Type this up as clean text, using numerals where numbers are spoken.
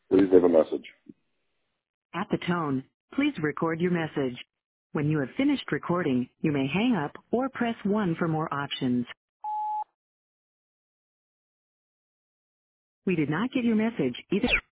Please leave a message. At the tone, please record your message. When you have finished recording, you may hang up or press 1 for more options. We did not get your message either.